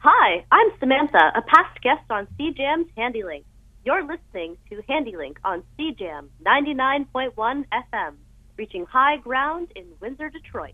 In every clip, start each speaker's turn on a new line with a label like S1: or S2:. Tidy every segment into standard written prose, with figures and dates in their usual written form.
S1: Hi, I'm Samantha, a past guest on CJAM's HandyLink. You're listening to HandyLink on CJAM 99.1 FM, reaching high ground in Windsor, Detroit.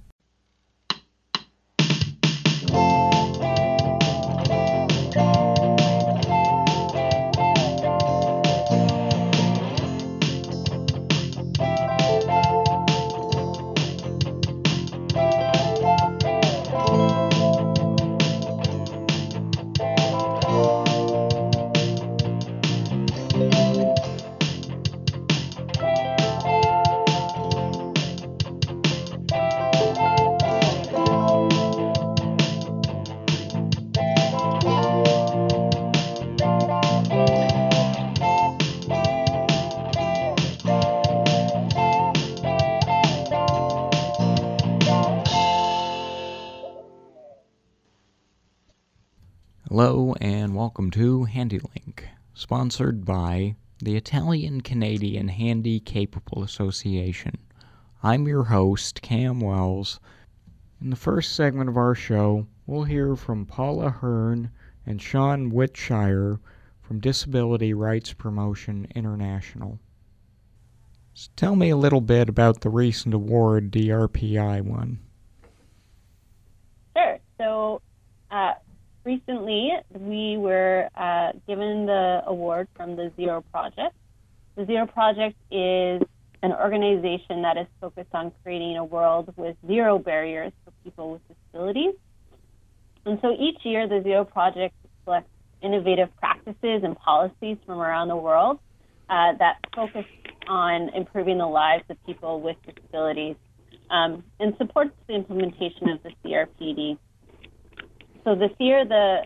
S2: Hello and welcome to HandyLink, sponsored by the Italian-Canadian Handy Capable Association. I'm your host, Cam Wells. In the first segment of our show, we'll hear from Paula Hearn and Sean Whitshire from Disability Rights Promotion International. So tell me a little bit about the recent award DRPI won.
S3: Sure. So, recently, we were given the award from the Zero Project. The Zero Project is an organization that is focused on creating a world with zero barriers for people with disabilities. And so each year, the Zero Project selects innovative practices and policies from around the world that focus on improving the lives of people with disabilities and supports the implementation of the CRPD. So this year,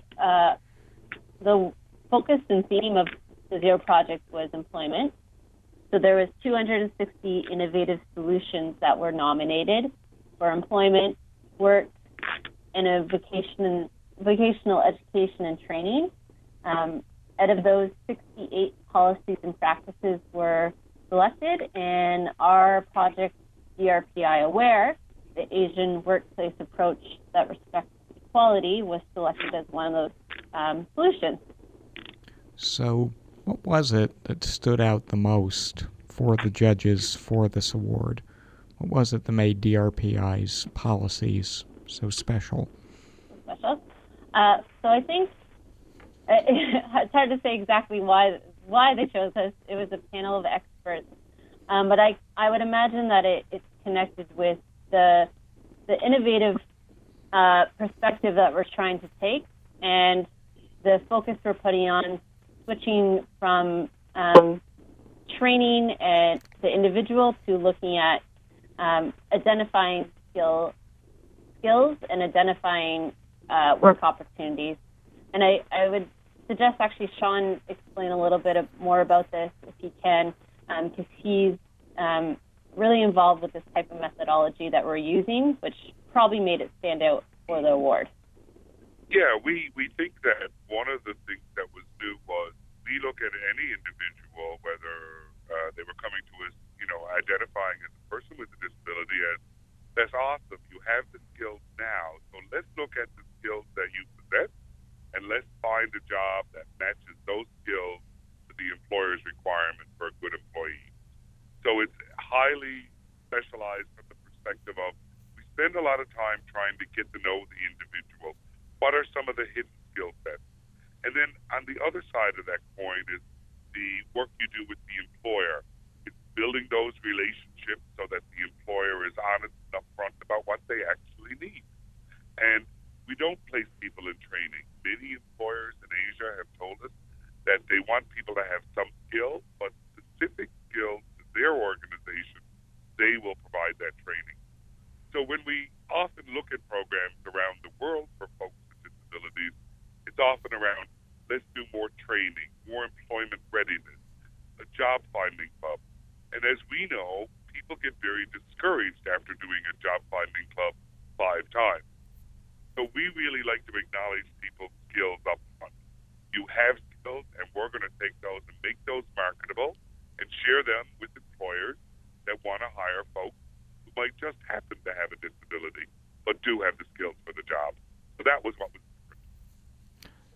S3: the focus and theme of the Zero Project was employment. So there was 260 innovative solutions that were nominated for employment, work, and vocational education and training. Out of those, 68 policies and practices were selected, and our project, DRPI Aware, the Asian workplace approach that respects equality, was selected as one of those solutions.
S2: So, what was it that stood out the most for the judges for this award? What was it that made DRPI's policies so special? So
S3: I think it's hard to say exactly why they chose us. It was a panel of experts, but I would imagine that it's connected with the innovative perspective that we're trying to take, and the focus we're putting on switching from training the individual to looking at identifying skills and identifying work opportunities. And I would suggest actually Sean explain a little bit more about this if he can, because he's really involved with this type of methodology that we're using, which probably made it stand out for the award.
S4: Yeah, we think that one of the things that was new was we look at any individual, whether they were coming to us, identifying as a person with a disability, as that's awesome, you have the skills now, so let's look at the skills that you possess, and let's find a job that matches those skills to the employer's requirement for a good employee. So it's highly specialized from the perspective of we spend a lot of time trying to get to know the individual. What are some of the hidden skill sets? And then on the other side of that coin is the work you do with the employer. It's building those relationships so that the employer is honest and upfront about what they actually need. And we don't place people in training. Many employers in Asia have told us that they want people to have some skills, but specific skills to their organization, they will provide that training. So when we often look at programs around the world for folks with disabilities, it's often around, let's do more training, more employment readiness, a job finding club. And as we know, people get very discouraged after doing a job finding club 5 times. So we really like to acknowledge people's skills up front. You have skills, and we're going to take those and make those marketable and share them with employers that want to hire folks who might just happen to have a disability, but do have the skills for the job. So that was what was different.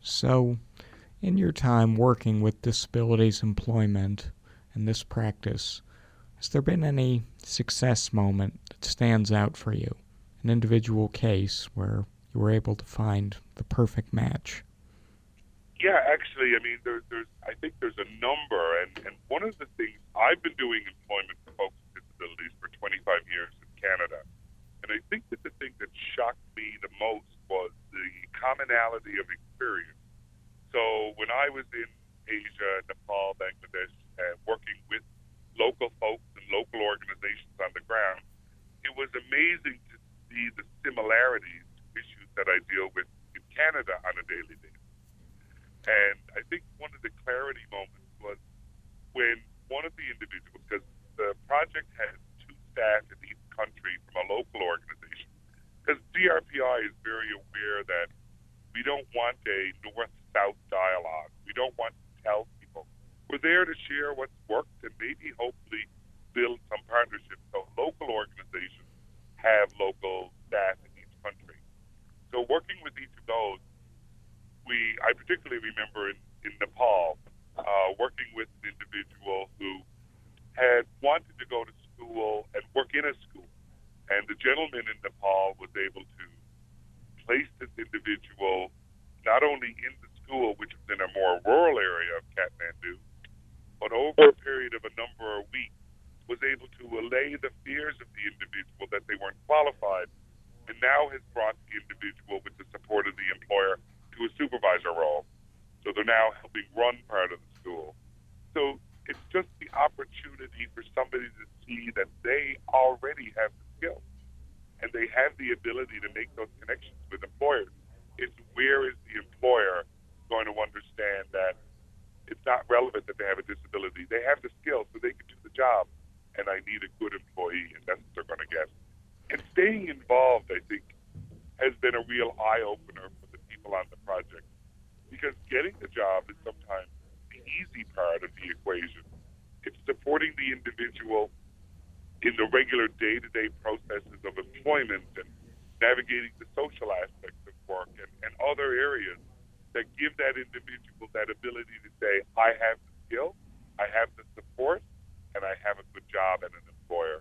S2: So, in your time working with disabilities employment and this practice, has there been any success moment that stands out for you? An individual case where you were able to find the perfect match?
S4: Yeah, actually, I mean, I think there's a number, and one of the things, I've been doing employment for folks with disabilities for 25 years in Canada, and I think that the thing that shocked me the most was the commonality of experience. So when I was in Asia, Nepal, Bangladesh, working with local folks and local organizations on the ground, it was amazing to see the similarities to issues that I deal with in Canada on a daily basis. And I think one of the clarity moments was when one of the individuals, because the project has 2 staff in each country from a local organization, because DRPI is very aware that we don't want a north-south dialogue. We don't want to tell people. We're there to share what's worked and maybe hopefully build some partnerships. So local organizations have local staff in each country. So working with each of those, I particularly remember in Nepal, working with an individual who had wanted to go to school and work in a school. And the gentleman in Nepal was able to place this individual not only in the school, which was in a more rural area of Kathmandu, but over a period of a number of weeks, was able to allay the fears of the individual that they weren't qualified, and now has brought the individual, with the support of the employer, to a supervisor role. So they're now helping run part of the school. So it's just the opportunity for somebody to see that they already have the skills and they have the ability to make those connections with employers. It's where is the employer going to understand that it's not relevant that they have a disability. They have the skills so they can do the job, and I need a good employee, and that's what they're going to get. And staying involved, I think, has been a real eye-opener for the people on the project, because getting the job is sometimes the easy part of the equation. It's supporting the individual in the regular day-to-day processes of employment and navigating the social aspects of work and other areas that give that individual that ability to say, I have the skill, I have the support, and I have a good job at an employer.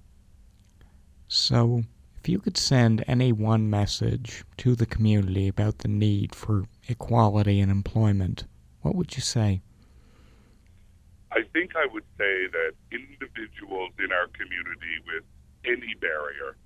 S2: So, if you could send any one message to the community about the need for equality in employment, what would you say?
S4: I think I would say that individuals in our community with any barrier,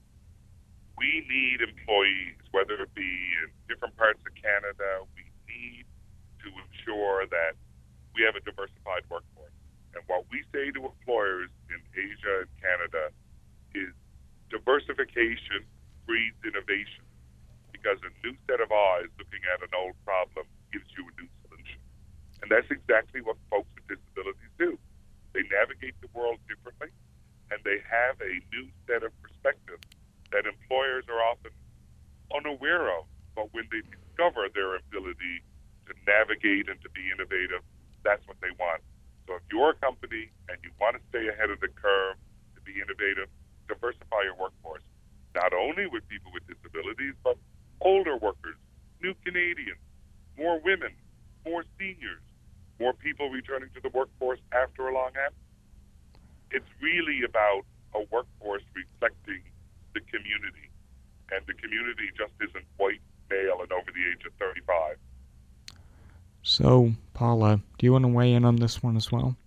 S4: we need employees, whether it be in different parts of Canada. We need to ensure that we have a diversified workforce. And what we say to employers in Asia and Canada is diversification breeds innovation, because a new set of eyes looking at an old problem gives you a new solution. And that's exactly what folks with disabilities do. They navigate the world differently, and they have a new set of perspectives that employers are often unaware of. But when they discover their ability to navigate and to be innovative, that's what they want. So if you're a company and you want to stay ahead of the curve, to be innovative, diversify your workforce, not only with people with disabilities, but older workers, new Canadians, more women, more seniors, more people returning to the workforce after a long absence. It's really about a workforce reflecting the community, and the community just isn't white, male, and over the age of 35.
S2: So, Paula, do you want to weigh in on this one as well?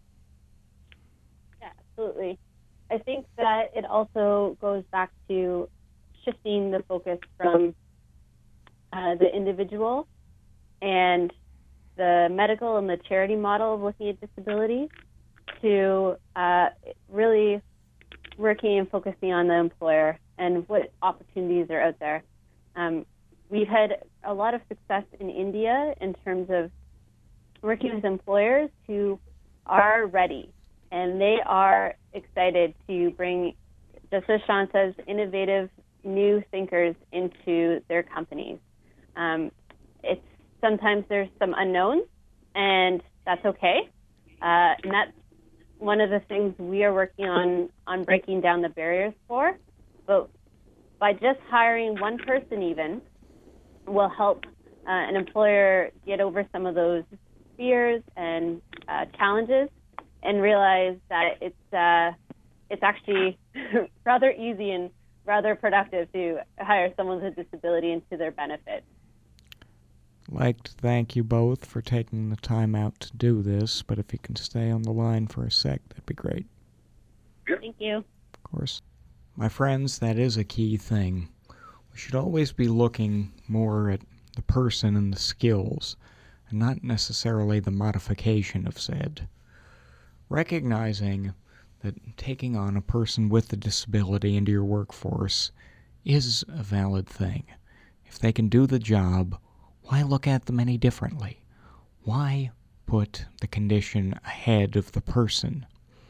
S3: Yeah, absolutely. I think that it also goes back to shifting the focus from the individual and the medical and the charity model of looking at disability to really working and focusing on the employer and what opportunities are out there. We've had a lot of success in India in terms of working with employers who are ready, and they are excited to bring, just as Sean says, innovative new thinkers into their companies. It's sometimes there's some unknowns, and that's okay. And that's one of the things we are working on breaking down the barriers for. But by just hiring one person even will help an employer get over some of those fears and challenges and realize that it's actually rather easy and rather productive to hire someone with a disability and to their benefit.
S2: I'd like to thank you both for taking the time out to do this, but if you can stay on the line for a sec, that'd be great.
S4: Yep.
S3: Thank you.
S2: Of course. My friends, that is a key thing. We should always be looking more at the person and the skills, and not necessarily the modification of said. Recognizing that taking on a person with a disability into your workforce is a valid thing. If they can do the job, why look at them any differently? Why put the condition ahead of the person?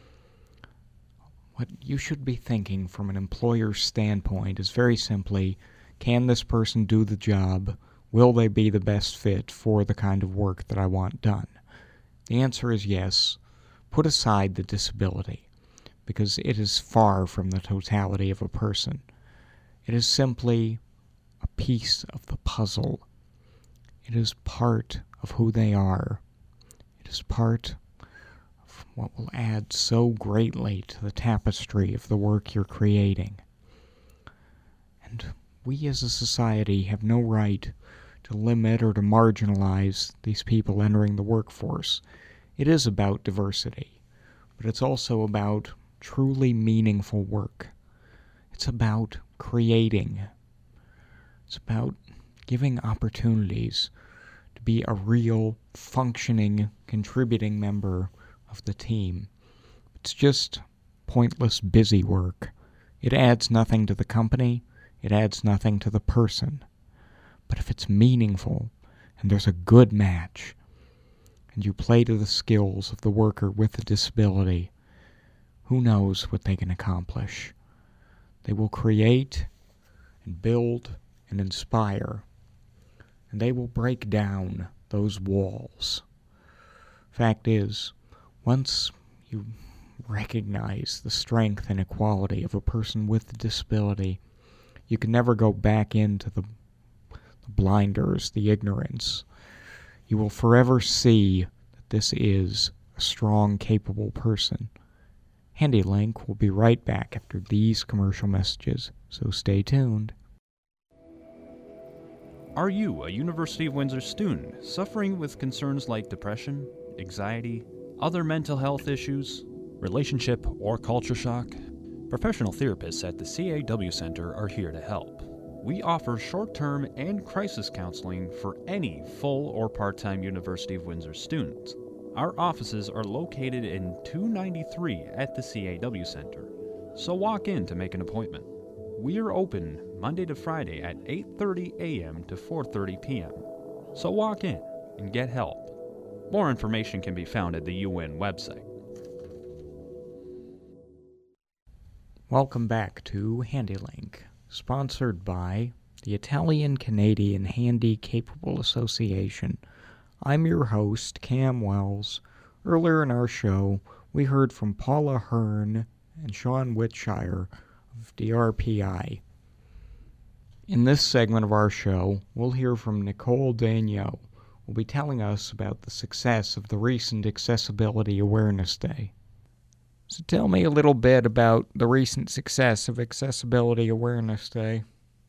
S2: What you should be thinking from an employer's standpoint is very simply, can this person do the job? Will they be the best fit for the kind of work that I want done? The answer is yes. Put aside the disability, because it is far from the totality of a person. It is simply a piece of the puzzle. It is part of who they are. It is part of what will add so greatly to the tapestry of the work you're creating. And we as a society have no right to limit or to marginalize these people entering the workforce. It is about diversity, but it's also about truly meaningful work. It's about creating. It's about giving opportunities to be a real, functioning, contributing member of the team. It's just pointless busy work. It adds nothing to the company. It adds nothing to the person. But if it's meaningful, and there's a good match, and you play to the skills of the worker with a disability, who knows what they can accomplish? They will create and build and inspire, and they will break down those walls. Fact is, once you recognize the strength and equality of a person with a disability, you can never go back into the blinders, the ignorance. You will forever see that this is a strong, capable person. HandyLink will be right back after these commercial messages, so stay tuned.
S5: Are you a University of Windsor student suffering with concerns like depression, anxiety, other mental health issues, relationship or culture shock? Professional therapists at the CAW Center are here to help. We offer short-term and crisis counseling for any full or part-time University of Windsor students. Our offices are located in 293 at the CAW Center, so walk in to make an appointment. We are open Monday to Friday at 8:30 a.m. to 4:30 p.m., so walk in and get help. More information can be found at the UN website.
S2: Welcome back to HandyLink, sponsored by the Italian-Canadian Handy Capable Association. I'm your host, Cam Wells. Earlier in our show, we heard from Paula Hearn and Sean Whitshire of DRPI. In this segment of our show, we'll hear from Nicole Daigneault, who will be telling us about the success of the recent Accessibility Awareness Day. So tell me a little bit about the recent success of Accessibility Awareness Day.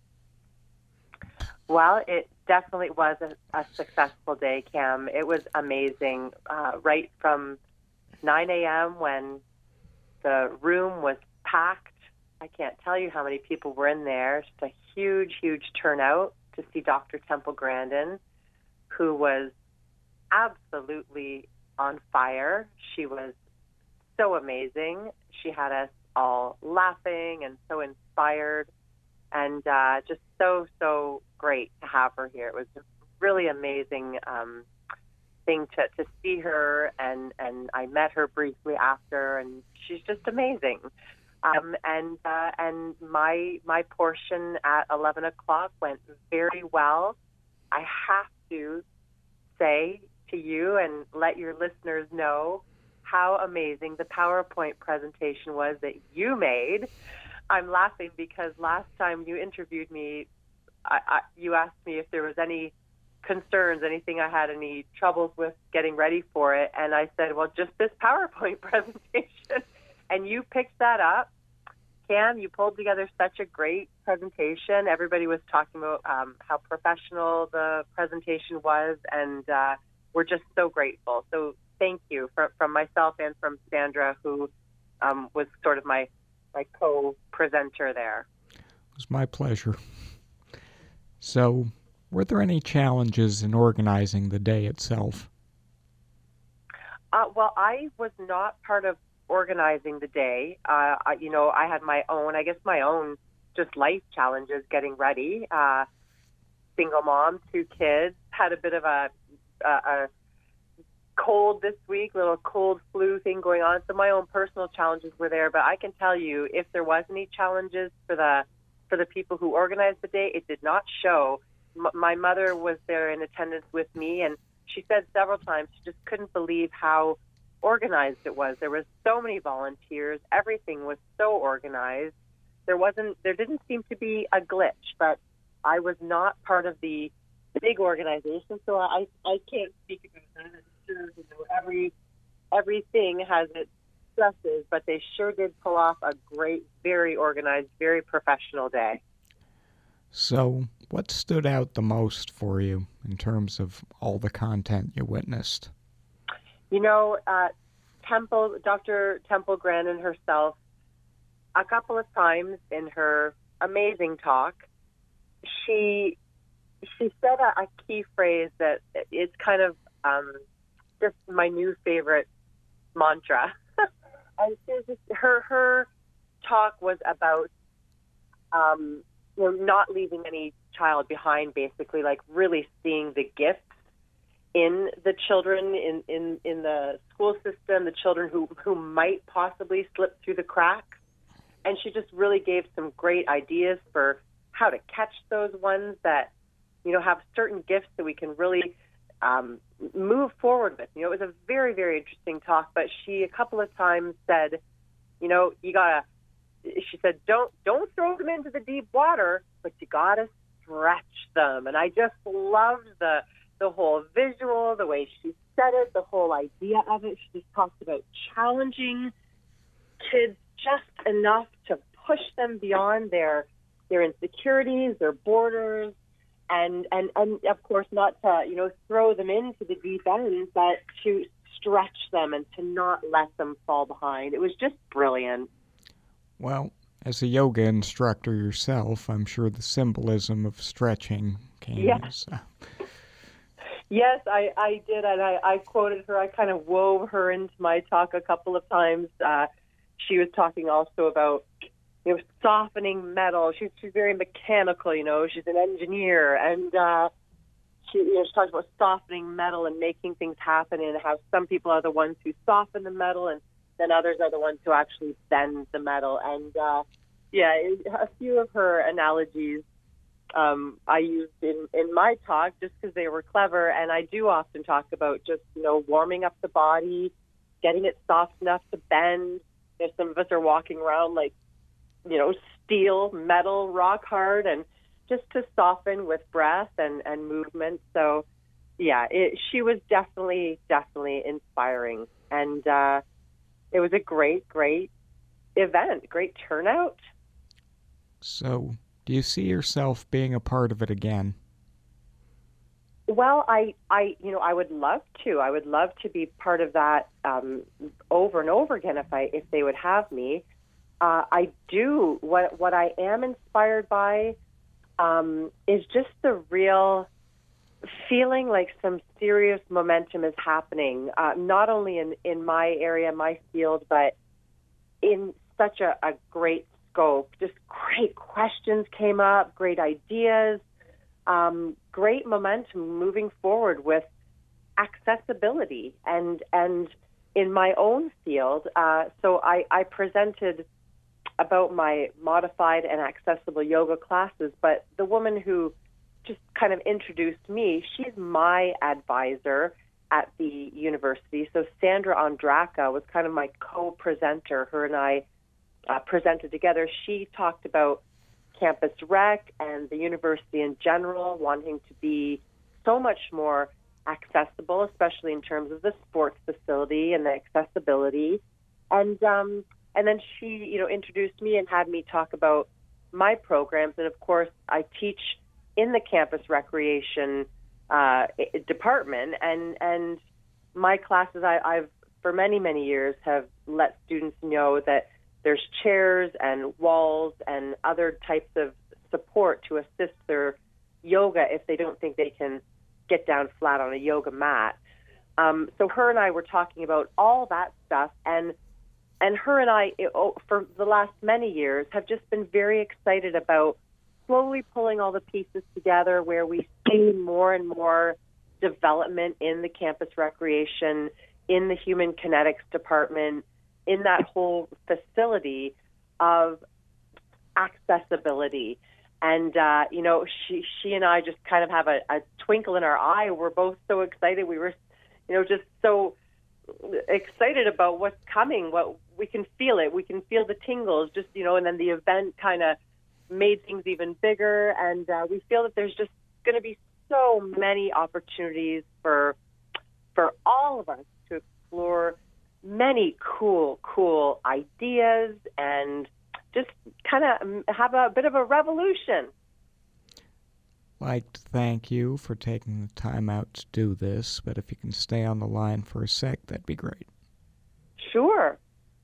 S6: Well, it definitely was a successful day, Cam. It was amazing. Right from 9 a.m. when the room was packed. I can't tell you how many people were in there. Just a huge, huge turnout to see Dr. Temple Grandin, who was absolutely on fire. She was so amazing. She had us all laughing and so inspired, and just so great to have her here. It was a really amazing thing to see her, and I met her briefly after, and she's just amazing. And my portion at 11 o'clock went very well. I have to say to you and let your listeners know how amazing the PowerPoint presentation was that you made. I'm laughing because last time you interviewed me, you asked me if there was any concerns, anything I had any troubles with getting ready for it. And I said, well, just this PowerPoint presentation. And you picked that up. Cam, you pulled together such a great presentation. Everybody was talking about how professional the presentation was, and we're just so grateful. So thank you from myself and from Sandra, who was sort of my co-presenter there.
S2: It was my pleasure. So, were there any challenges in organizing the day itself?
S6: Well, I was not part of organizing the day. I had my own just life challenges getting ready. Single mom, 2 kids, had a bit of a cold this week, little cold flu thing going on. So my own personal challenges were there. But I can tell you, if there was any challenges for the people who organized the day, it did not show. My mother was there in attendance with me, and she said several times she just couldn't believe how organized it was. There was so many volunteers. Everything was so organized. There didn't seem to be a glitch, but I was not part of the big organization, so I can't speak about that. I'm sure, everything has its stresses, but they sure did pull off a great, very organized, very professional day.
S2: So, what stood out the most for you in terms of all the content you witnessed? Dr. Temple Grandin herself, a couple of times in her amazing talk, she said a key phrase that it's kind of just my new favorite mantra. And her talk was about not leaving any child behind, basically, like really seeing the gifts in the children in the school system, the children who might possibly slip through the cracks. And she just really gave some great ideas for how to catch those ones that, have certain gifts that we can really move forward with. It was a very, very interesting talk, but she a couple of times said, she said, don't throw them into the deep water, but you gotta stretch them. And I just loved the whole visual, the way she said it, the whole idea of it. She just talked about challenging kids just enough to push them beyond their insecurities, their borders, and of course not to throw them into the deep end, but to stretch them and to not let them fall behind. It was just brilliant. Well, as a yoga instructor yourself, I'm sure the symbolism of stretching came as...
S6: Yes, I did, and I quoted her. I kind of wove her into my talk a couple of times. She was talking also about softening metal. She's very mechanical, she's an engineer, and she talked about softening metal and making things happen, and how some people are the ones who soften the metal, and then others are the ones who actually bend the metal. And a few of her analogies I used in my talk just because they were clever, and I do often talk about just warming up the body, getting it soft enough to bend. Some of us are walking around like steel, metal, rock hard, and just to soften with breath and movement. So she was definitely inspiring, and it was a great event, great turnout.
S2: So, do you see yourself being a part of it again?
S6: Well, I would love to. I would love to be part of that over and over again if they would have me. I do. What I am inspired by is just the real feeling like some serious momentum is happening, not only in my area, my field, but in such a great scope. Just great questions came up, great ideas, great momentum moving forward with accessibility and in my own field. So I presented about my modified and accessible yoga classes, but the woman who just kind of introduced me, she's my advisor at the university. So Sandra Ondraka was kind of my co-presenter. Her and I presented together. She talked about campus rec and the university in general, wanting to be so much more accessible, especially in terms of the sports facility and the accessibility. And then she, introduced me and had me talk about my programs. And of course, I teach in the campus recreation department, and my classes, I've for many, many years have let students know that there's chairs and walls and other types of support to assist their yoga if they don't think they can get down flat on a yoga mat. So her and I were talking about all that stuff, and her and I, for the last many years, have just been very excited about slowly pulling all the pieces together where we see more and more development in the campus recreation, in the human kinetics department, in that whole facility of accessibility. And, she and I just kind of have a twinkle in our eye. We're both so excited. We were, just so excited about what's coming. What we can feel it. We can feel the tingles, and then the event kind of made things even bigger. And we feel that there's just going to be so many opportunities for all of us to explore many cool ideas and just kind of have a bit of a revolution.
S2: I'd like to thank you for taking the time out to do this, but if you can stay on the line for a sec, that'd be great.
S6: Sure.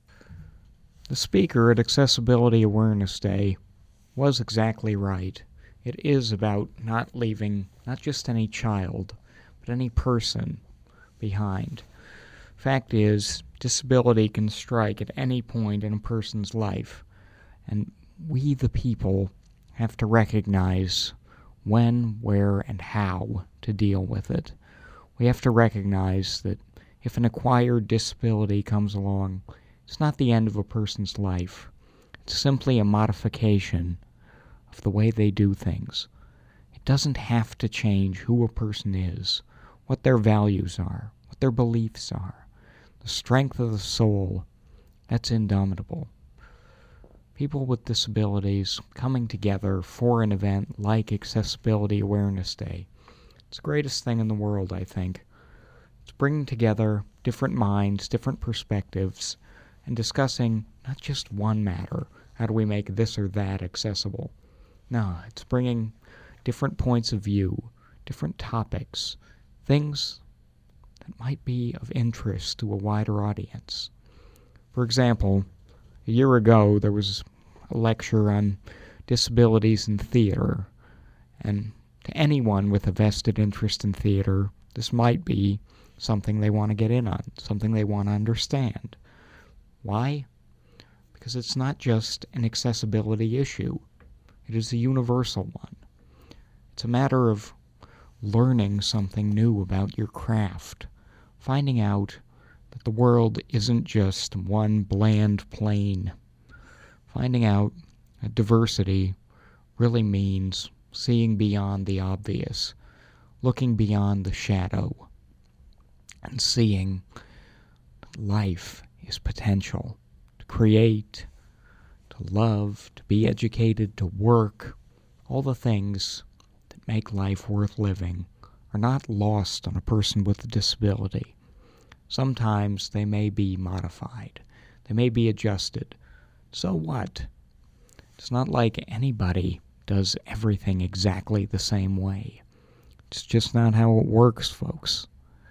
S2: The speaker at Accessibility Awareness Day was exactly right. It is about not leaving not just any child, but any person behind. Fact is, disability can strike at any point in a person's life, and we, the people, have to recognize when, where, and how to deal with it. We have to recognize that if an acquired disability comes along, it's not the end of a person's life. It's simply a modification of the way they do things. It doesn't have to change who a person is, what their values are, what their beliefs are. The strength of the soul, that's indomitable. People with disabilities coming together for an event like Accessibility Awareness Day, it's the greatest thing in the world, I think. It's bringing together different minds, different perspectives, and discussing not just one matter, how do we make this or that accessible? No, it's bringing different points of view, different topics, things that might be of interest to a wider audience. For example, a year ago there was a lecture on disabilities in theater, and to anyone with a vested interest in theater, this might be something they want to get in on, something they want to understand. Why? Because it's not just an accessibility issue. It is a universal one. It's a matter of learning something new about your craft, finding out that the world isn't just one bland plane, finding out that diversity really means seeing beyond the obvious, looking beyond the shadow, and seeing that life is potential to create, to love, to be educated, to work. All the things that make life worth living are not lost on a person with a disability. Sometimes they may be modified. They may be adjusted. So what? It's not like anybody does everything exactly the same way. It's just not how it works, folks.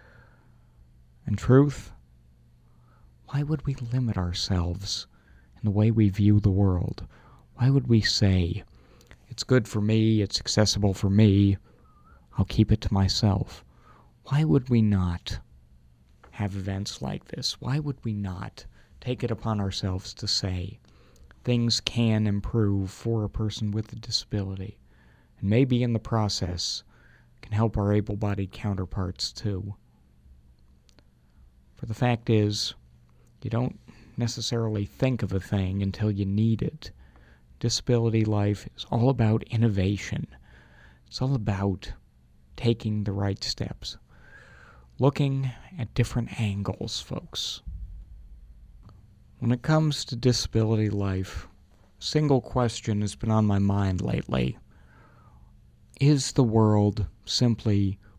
S2: And truth? Why would we limit ourselves in the way we view the world? Why would we say, it's good for me, it's accessible for me, I'll keep it to myself? Why would we not have events like this? Why would we not take it upon ourselves to say things can improve for a person with a disability, and maybe in the process can help our able-bodied counterparts too? For the fact is, you don't necessarily think of a thing until you need it. Disability life is all about innovation. It's all about taking the right steps, looking at different angles, folks. When it comes to disability life, a single question has been on my mind lately. Is the world simply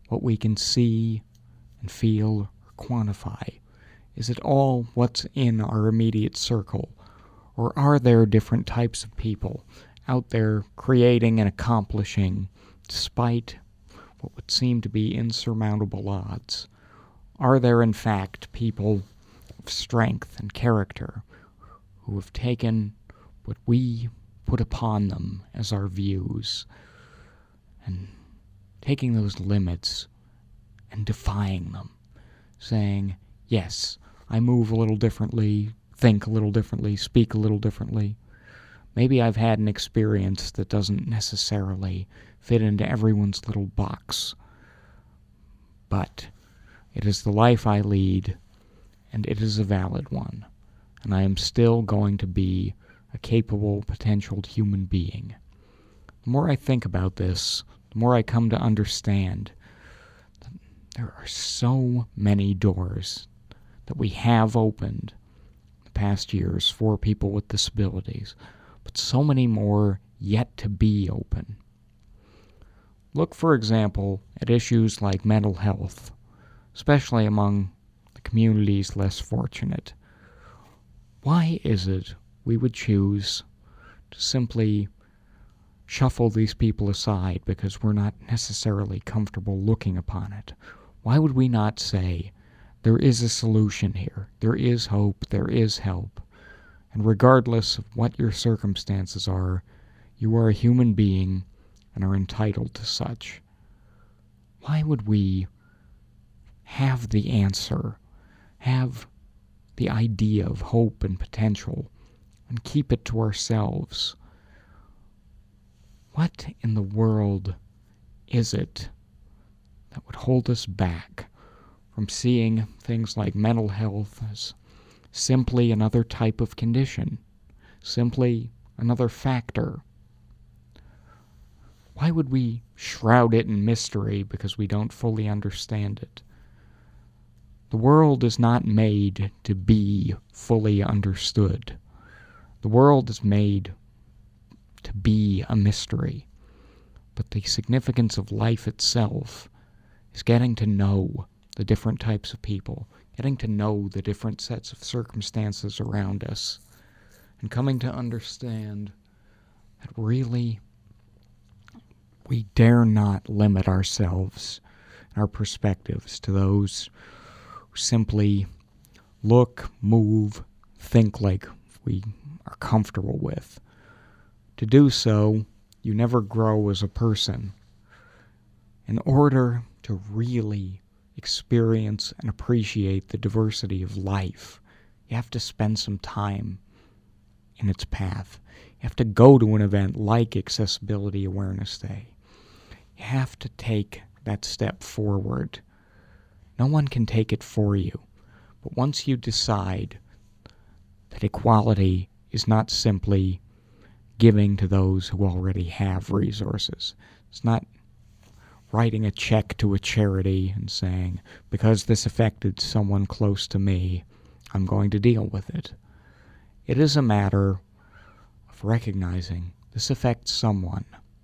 S2: what we can see and feel or quantify? Is it all what's in our immediate circle? Or are there different types of people out there creating and accomplishing despite what would seem to be insurmountable odds? Are there, in fact, people of strength and character who have taken what we put upon them as our views and taking those limits and defying them, saying, yes, I move a little differently, think a little differently, speak a little differently. Maybe I've had an experience that doesn't necessarily fit into everyone's little box, but it is the life I lead, and it is a valid one, and I am still going to be a capable, potential human being. The more I think about this, the more I come to understand that there are so many doors that we have opened the past years for people with disabilities, but so many more yet to be open. Look, for example, at issues like mental health, especially among the communities less fortunate. Why is it we would choose to simply shuffle these people aside because we're not necessarily comfortable looking upon it? Why would we not say, there is a solution here, there is hope, there is help, and regardless of what your circumstances are, you are a human being and are entitled to such? Why would we have the answer, have the idea of hope and potential, and keep it to ourselves? What in the world is it that would hold us back from seeing things like mental health as simply another type of condition, simply another factor? Why would we shroud it in mystery because we don't fully understand it? The world is not made to be fully understood. The world is made to be a mystery. But the significance of life itself is getting to know the different types of people, getting to know the different sets of circumstances around us, and coming to understand that really we dare not limit ourselves and our perspectives to those who simply look, move, think like we are comfortable with. To do so, you never grow as a person. In order to really experience and appreciate the diversity of life, you have to spend some time in its path. You have to go to an event like Accessibility Awareness Day. You have to take that step forward. No one can take it for you. But once you decide that equality is not simply giving to those who already have resources, it's not writing a check to a charity and saying, because this affected someone close to me, I'm going to deal with it. It is a matter of recognizing this affects someone.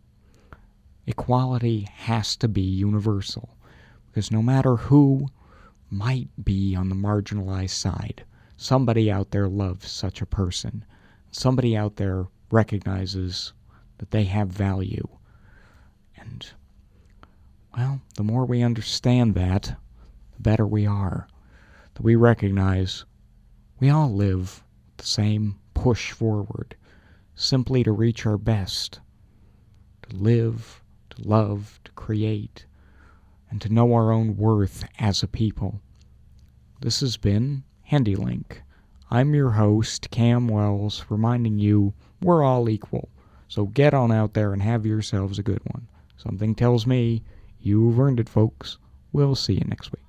S2: Equality has to be universal, because no matter who might be on the marginalized side, somebody out there loves such a person. Somebody out there recognizes that they have value. And, well, the more we understand that, the better we are. That we recognize we all live the same push forward, simply to reach our best, to live, to love, to create, and to know our own worth as a people. This has been HandyLink. I'm your host, Cam Wells, reminding you we're all equal. So get on out there and have yourselves a good one. Something tells me you've earned it, folks. We'll see you next week.